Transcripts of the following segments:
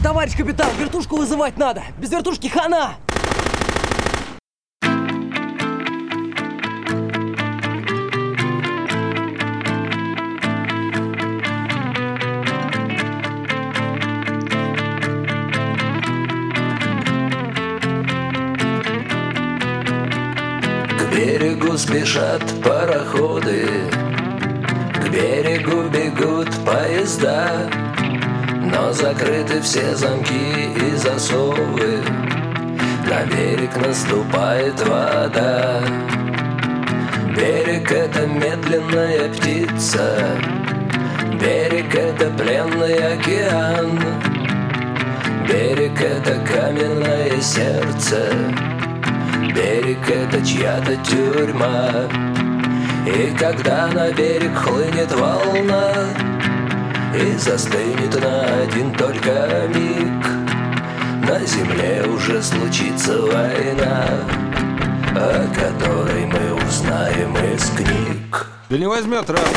Товарищ капитан, вертушку вызывать надо. Без вертушки хана. К берегу спешат пароходы, к берегу бегут поезда, но закрыты все замки и засовы, на берег наступает вода. Берег — это медленная птица, берег — это пленный океан, берег — это каменное сердце, берег — это чья-то тюрьма. И когда на берег хлынет волна и застынет на один только миг, на земле уже случится война, о которой мы узнаем из книг. Да не возьмет, раз.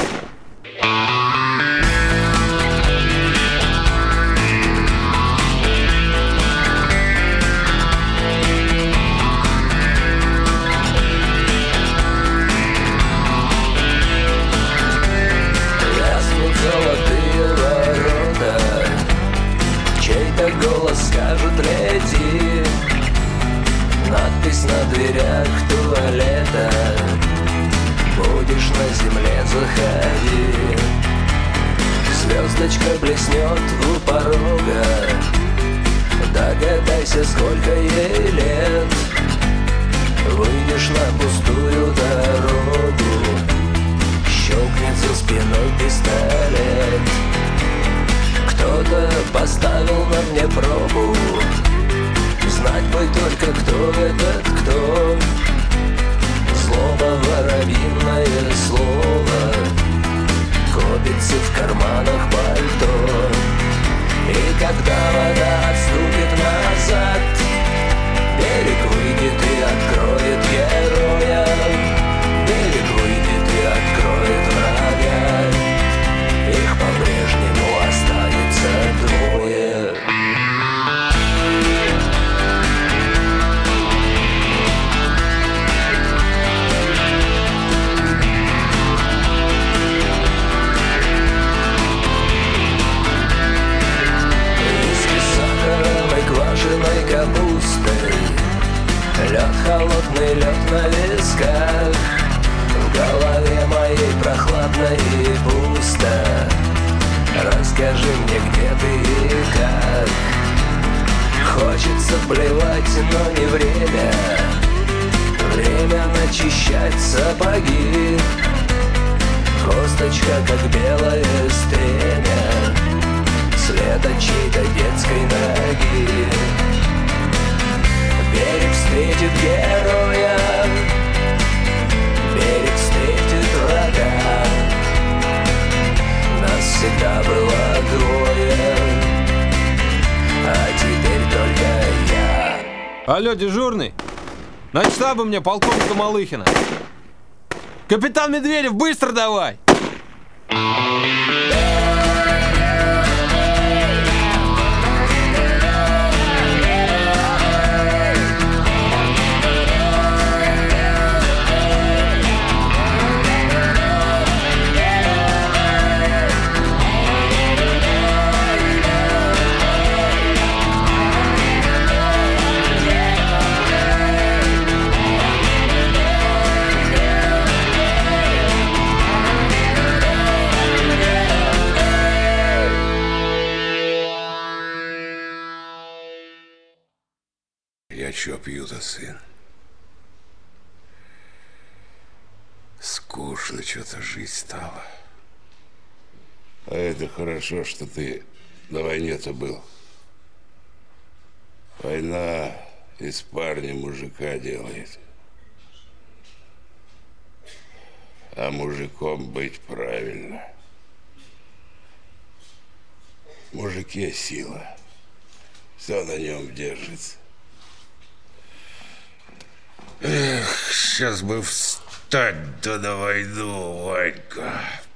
Голос скажет лети, надпись на дверях туалета, будешь на земле, заходи. Звездочка блеснет у порога, догадайся, сколько ей лет. Выйдешь на пустую дорогу, щелкнет за спиной пистолет. Кто-то поставил на мне пробу, знать бы только, кто этот кто. Злоба, воробьиное слово, копится в карманах пальто. И когда вода отступит назад, берег выйдет и откроет героя. Берег выйдет и откроет врага. Их по-прежнему останется двое. Виски с сахаром и квашеной капустой, лед, холодный лед на висках. В голове моей прохладно и пусто. Расскажи мне, где ты и как. Хочется плевать, но не время. Время начищать сапоги. Косточка, как белое стремя, след от чьей-то детской ноги. Берег встретит героя, берег встретит врага. Нас всегда было двое, а теперь только я. Алло, дежурный? На штабу мне полковника Малыхина. Капитан Медведев, быстро давай! Я чё пью-то, сын? Скучно что-то жить стало. А это хорошо, что ты на войне-то был. Война из парня мужика делает. А мужиком быть правильно. В мужике сила. Все на нем держится. Эх, сейчас бы встать да на войну, Ванька.